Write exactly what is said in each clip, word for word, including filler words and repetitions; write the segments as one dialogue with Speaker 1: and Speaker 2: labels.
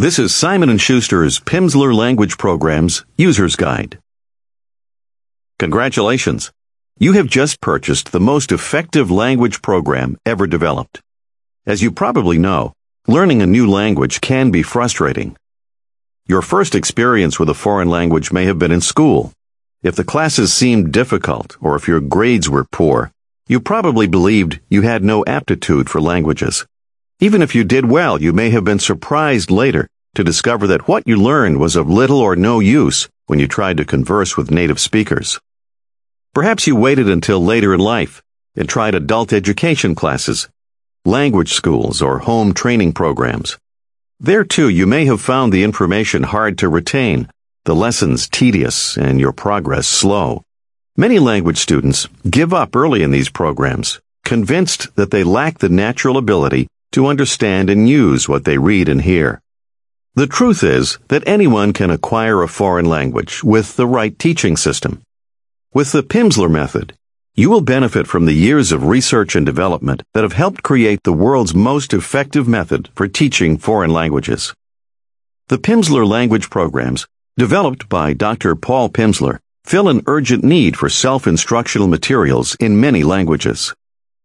Speaker 1: This is Simon and Schuster's Pimsleur Language Program's User's Guide. Congratulations! You have just purchased the most effective language program ever developed. As you probably know, learning a new language can be frustrating. Your first experience with a foreign language may have been in school. If the classes seemed difficult or if your grades were poor, you probably believed you had no aptitude for languages. Even if you did well, you may have been surprised later to discover that what you learned was of little or no use when you tried to converse with native speakers. Perhaps you waited until later in life and tried adult education classes, language schools, or home training programs. There, too, you may have found the information hard to retain, the lessons tedious, and your progress slow. Many language students give up early in these programs, convinced that they lack the natural ability to understand and use what they read and hear. The truth is that anyone can acquire a foreign language with the right teaching system. With the Pimsleur method, you will benefit from the years of research and development that have helped create the world's most effective method for teaching foreign languages. The Pimsleur language programs, developed by Doctor Paul Pimsleur, fill an urgent need for self-instructional materials in many languages.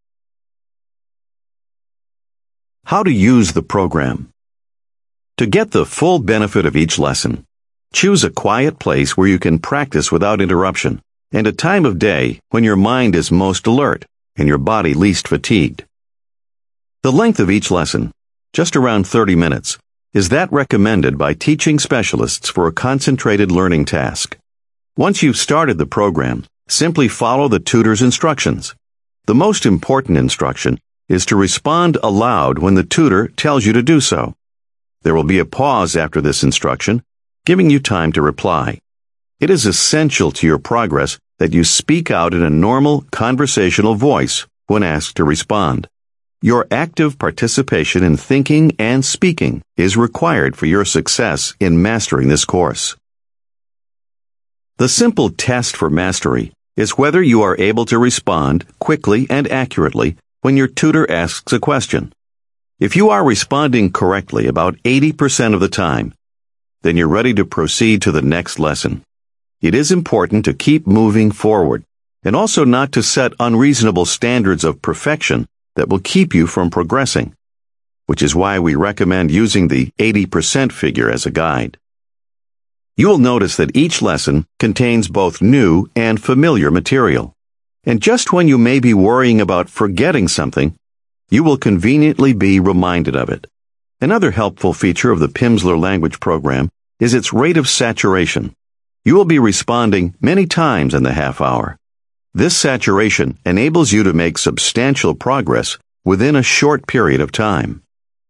Speaker 1: How to use the program. To get the full benefit of each lesson, choose a quiet place where you can practice without interruption, and a time of day when your mind is most alert and your body least fatigued. The length of each lesson, just around thirty minutes, is that recommended by teaching specialists for a concentrated learning task. Once you've started the program, simply follow the tutor's instructions. The most important instruction is to respond aloud when the tutor tells you to do so. There will be a pause after this instruction, giving you time to reply. It is essential to your progress that you speak out in a normal, conversational voice when asked to respond. Your active participation in thinking and speaking is required for your success in mastering this course. The simple test for mastery is whether you are able to respond quickly and accurately when your tutor asks a question. If you are responding correctly about eighty percent of the time, then you're ready to proceed to the next lesson. It is important to keep moving forward, and also not to set unreasonable standards of perfection that will keep you from progressing, which is why we recommend using the eighty percent figure as a guide. You will notice that each lesson contains both new and familiar material, and just when you may be worrying about forgetting something, you will conveniently be reminded of it. Another helpful feature of the Pimsleur language program is its rate of saturation. You will be responding many times in the half hour. This saturation enables you to make substantial progress within a short period of time.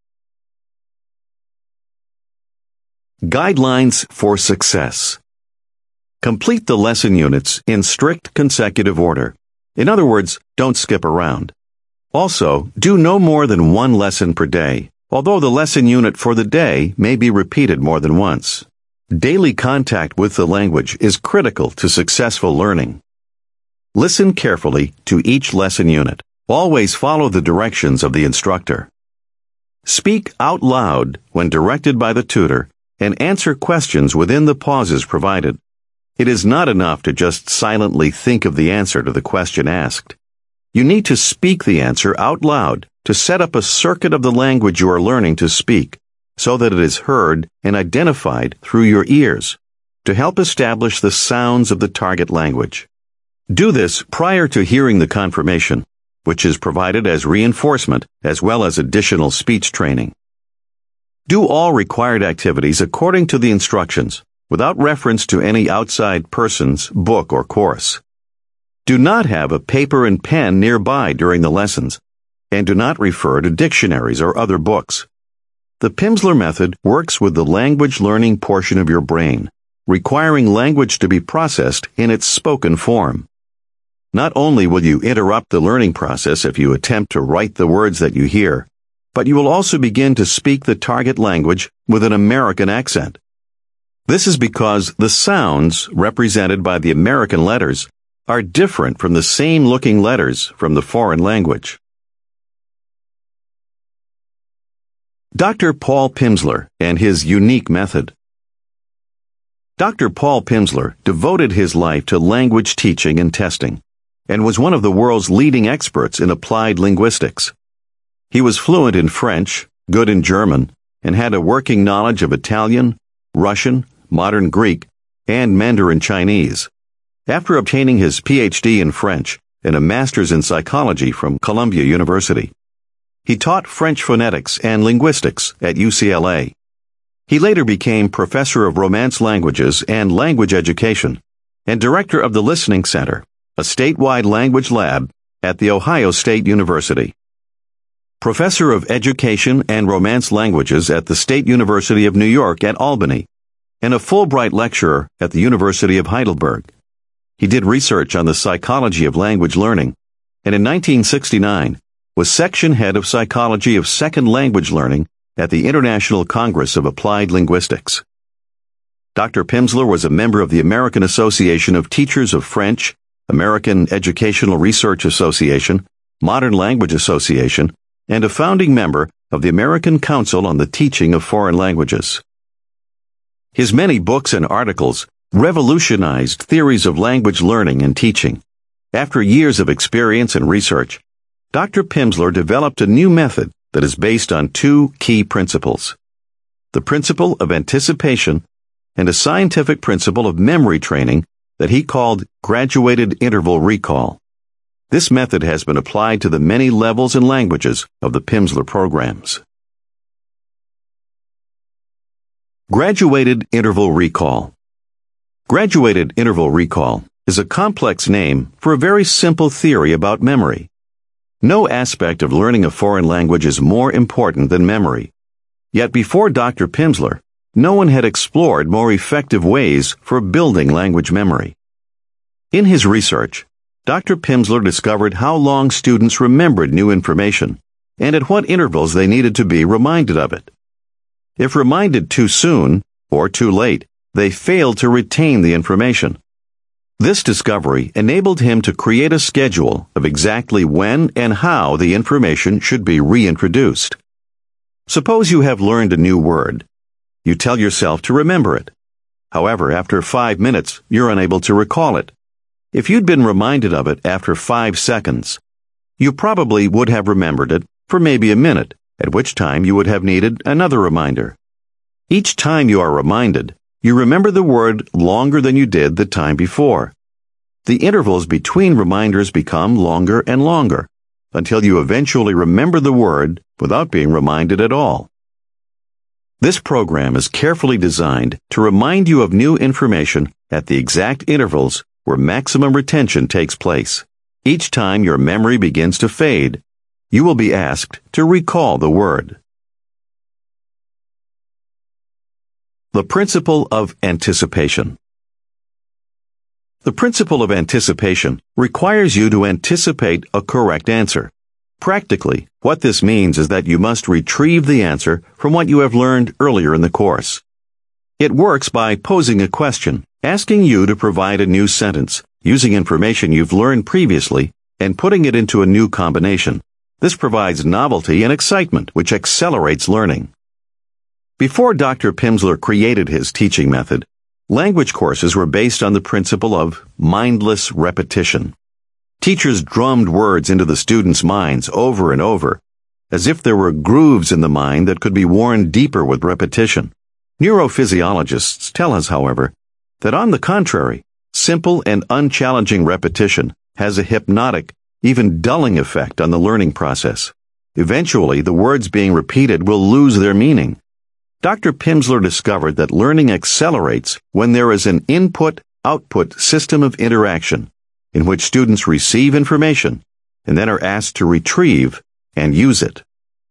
Speaker 1: Guidelines for success. Complete the lesson units in strict consecutive order. In other words, don't skip around. Also, do no more than one lesson per day, although the lesson unit for the day may be repeated more than once. Daily contact with the language is critical to successful learning. Listen carefully to each lesson unit. Always follow the directions of the instructor. Speak out loud when directed by the tutor and answer questions within the pauses provided. It is not enough to just silently think of the answer to the question asked. You need to speak the answer out loud to set up a circuit of the language you are learning to speak, so that it is heard and identified through your ears, to help establish the sounds of the target language. Do this prior to hearing the confirmation, which is provided as reinforcement as well as additional speech training. Do all required activities according to the instructions, without reference to any outside person's book or course. Do not have a paper and pen nearby during the lessons, and do not refer to dictionaries or other books. The Pimsleur method works with the language learning portion of your brain, requiring language to be processed in its spoken form. Not only will you interrupt the learning process if you attempt to write the words that you hear, but you will also begin to speak the target language with an American accent. This is because the sounds represented by the American letters are different from the same-looking letters from the foreign language. Doctor Paul Pimsleur and his unique method. Doctor Paul Pimsleur devoted his life to language teaching and testing, and was one of the world's leading experts in applied linguistics. He was fluent in French, good in German, and had a working knowledge of Italian, Russian, modern Greek, and Mandarin Chinese. After obtaining his P H D in French and a master's in psychology from Columbia University, he taught French phonetics and linguistics at U C L A. He later became professor of Romance languages and language education and director of the Listening Center, a statewide language lab at The Ohio State University. Professor of Education and Romance Languages at the State University of New York at Albany, and a Fulbright lecturer at the University of Heidelberg. He did research on the psychology of language learning, and in nineteen sixty-nine was section head of psychology of second language learning at the International Congress of Applied Linguistics. Doctor Pimsleur was a member of the American Association of Teachers of French, American Educational Research Association, Modern Language Association, and a founding member of the American Council on the Teaching of Foreign Languages. His many books and articles revolutionized theories of language learning and teaching. After years of experience and research, Doctor Pimsleur developed a new method that is based on two key principles: the principle of anticipation and a scientific principle of memory training that he called graduated interval recall. This method has been applied to the many levels and languages of the Pimsleur programs. Graduated interval recall. Graduated interval recall is a complex name for a very simple theory about memory. No aspect of learning a foreign language is more important than memory. Yet before Doctor Pimsleur, no one had explored more effective ways for building language memory. In his research, Doctor Pimsleur discovered how long students remembered new information and at what intervals they needed to be reminded of it. If reminded too soon or too late, they failed to retain the information. This discovery enabled him to create a schedule of exactly when and how the information should be reintroduced. Suppose you have learned a new word. You tell yourself to remember it. However, after five minutes, you're unable to recall it. If you'd been reminded of it after five seconds, you probably would have remembered it for maybe a minute, at which time you would have needed another reminder. Each time you are reminded, you remember the word longer than you did the time before. The intervals between reminders become longer and longer, until you eventually remember the word without being reminded at all. This program is carefully designed to remind you of new information at the exact intervals where maximum retention takes place. Each time your memory begins to fade, you will be asked to recall the word. The principle of anticipation. The principle of anticipation requires you to anticipate a correct answer. Practically, what this means is that you must retrieve the answer from what you have learned earlier in the course. It works by posing a question, asking you to provide a new sentence, using information you've learned previously, and putting it into a new combination. This provides novelty and excitement, which accelerates learning. Before Doctor Pimsleur created his teaching method, language courses were based on the principle of mindless repetition. Teachers drummed words into the students' minds over and over, as if there were grooves in the mind that could be worn deeper with repetition. Neurophysiologists tell us, however, that on the contrary, simple and unchallenging repetition has a hypnotic, even dulling effect on the learning process. Eventually, the words being repeated will lose their meaning. Doctor Pimsleur discovered that learning accelerates when there is an input-output system of interaction in which students receive information and then are asked to retrieve and use it.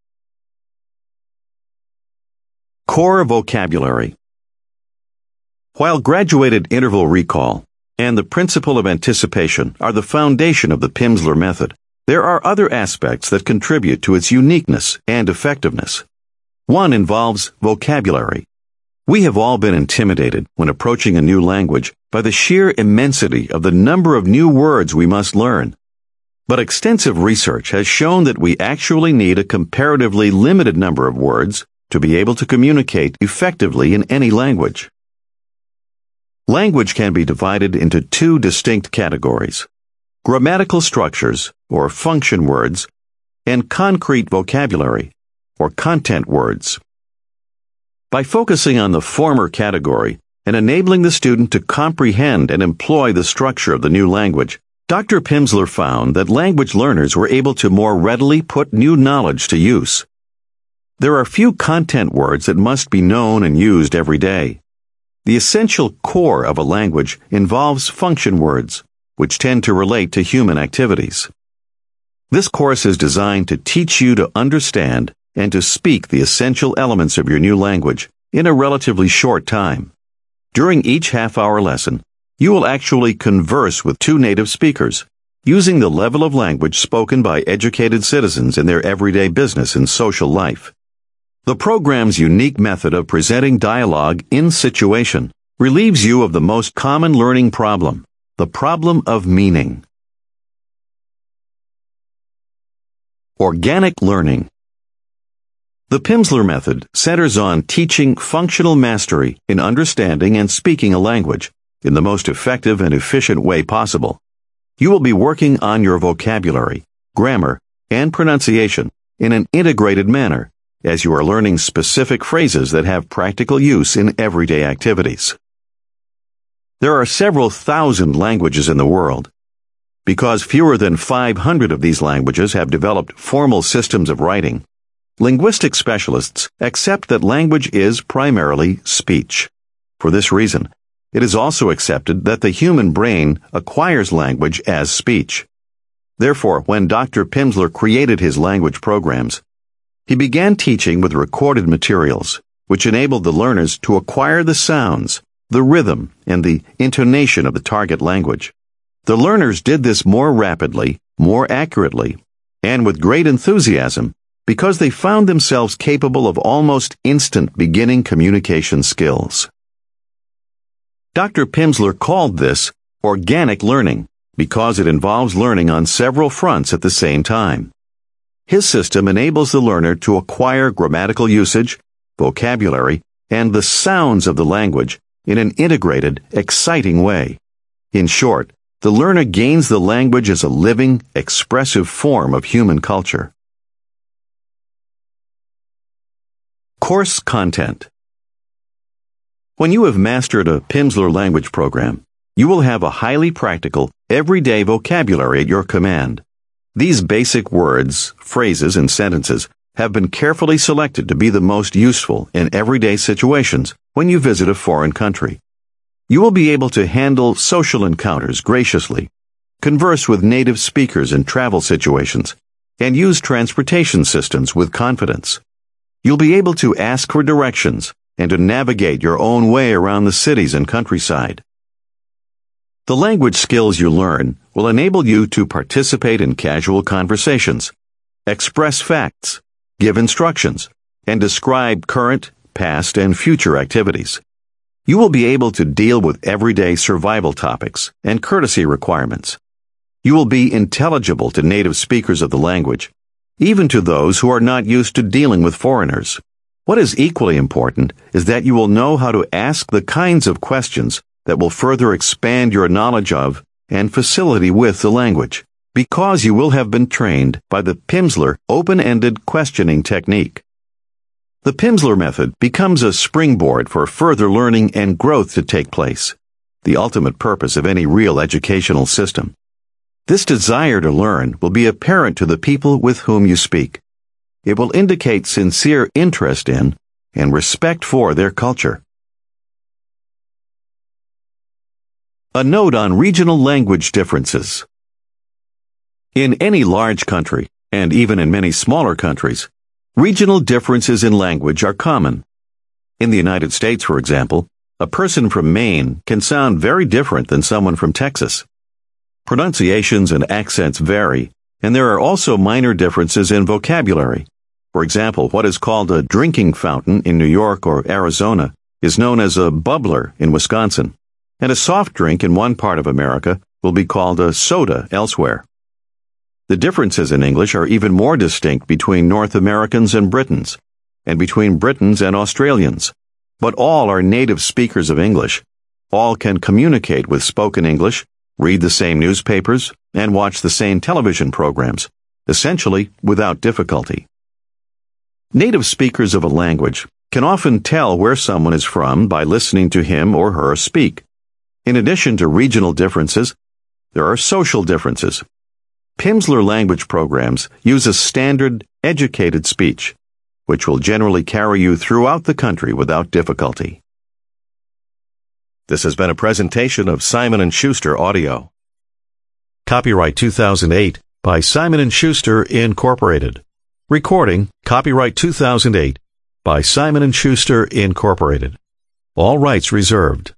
Speaker 1: Core vocabulary. While graduated interval recall and the principle of anticipation are the foundation of the Pimsleur method, there are other aspects that contribute to its uniqueness and effectiveness. One involves vocabulary. We have all been intimidated when approaching a new language by the sheer immensity of the number of new words we must learn. But extensive research has shown that we actually need a comparatively limited number of words to be able to communicate effectively in any language. Language can be divided into two distinct categories: grammatical structures, or function words, and concrete vocabulary, or content words. By focusing on the former category and enabling the student to comprehend and employ the structure of the new language, Doctor Pimsleur found that language learners were able to more readily put new knowledge to use. There are few content words that must be known and used every day. The essential core of a language involves function words, which tend to relate to human activities. This course is designed to teach you to understand and to speak the essential elements of your new language in a relatively short time. During each half-hour lesson, you will actually converse with two native speakers, using the level of language spoken by educated citizens in their everyday business and social life. The program's unique method of presenting dialogue in situation relieves you of the most common learning problem, the problem of meaning. Organic learning. The Pimsleur method centers on teaching functional mastery in understanding and speaking a language in the most effective and efficient way possible. You will be working on your vocabulary, grammar, and pronunciation in an integrated manner as you are learning specific phrases that have practical use in everyday activities. There are several thousand languages in the world. Because fewer than five hundred of these languages have developed formal systems of writing, linguistic specialists accept that language is primarily speech. For this reason, it is also accepted that the human brain acquires language as speech. Therefore, when Doctor Pimsleur created his language programs, he began teaching with recorded materials, which enabled the learners to acquire the sounds, the rhythm, and the intonation of the target language. The learners did this more rapidly, more accurately, and with great enthusiasm because they found themselves capable of almost instant beginning communication skills. Doctor Pimsleur called this organic learning because it involves learning on several fronts at the same time. His system enables the learner to acquire grammatical usage, vocabulary, and the sounds of the language in an integrated, exciting way. In short, the learner gains the language as a living, expressive form of human culture. Course content. When you have mastered a Pimsleur language program, you will have a highly practical, everyday vocabulary at your command. These basic words, phrases, and sentences have been carefully selected to be the most useful in everyday situations when you visit a foreign country. You will be able to handle social encounters graciously, converse with native speakers in travel situations, and use transportation systems with confidence. You'll be able to ask for directions and to navigate your own way around the cities and countryside. The language skills you learn will enable you to participate in casual conversations, express facts, give instructions, and describe current, past, and future activities. You will be able to deal with everyday survival topics and courtesy requirements. You will be intelligible to native speakers of the language, even to those who are not used to dealing with foreigners. What is equally important is that you will know how to ask the kinds of questions that will further expand your knowledge of and facility with the language, because you will have been trained by the Pimsleur open-ended questioning technique. The Pimsleur method becomes a springboard for further learning and growth to take place, the ultimate purpose of any real educational system. This desire to learn will be apparent to the people with whom you speak. It will indicate sincere interest in and respect for their culture. A note on regional language differences. In any large country, and even in many smaller countries, regional differences in language are common. In the United States, for example, a person from Maine can sound very different than someone from Texas. Pronunciations and accents vary, and there are also minor differences in vocabulary. For example, what is called a drinking fountain in New York or Arizona is known as a bubbler in Wisconsin, and a soft drink in one part of America will be called a soda elsewhere. The differences in English are even more distinct between North Americans and Britons, and between Britons and Australians. But all are native speakers of English. All can communicate with spoken English, read the same newspapers, and watch the same television programs, essentially without difficulty. Native speakers of a language can often tell where someone is from by listening to him or her speak. In addition to regional differences, there are social differences. Pimsleur language programs use a standard, educated speech, which will generally carry you throughout the country without difficulty. This has been a presentation of Simon and Schuster Audio. Copyright two thousand eight by Simon and Schuster, Incorporated. Recording, copyright two thousand eight by Simon and Schuster, Incorporated. All rights reserved.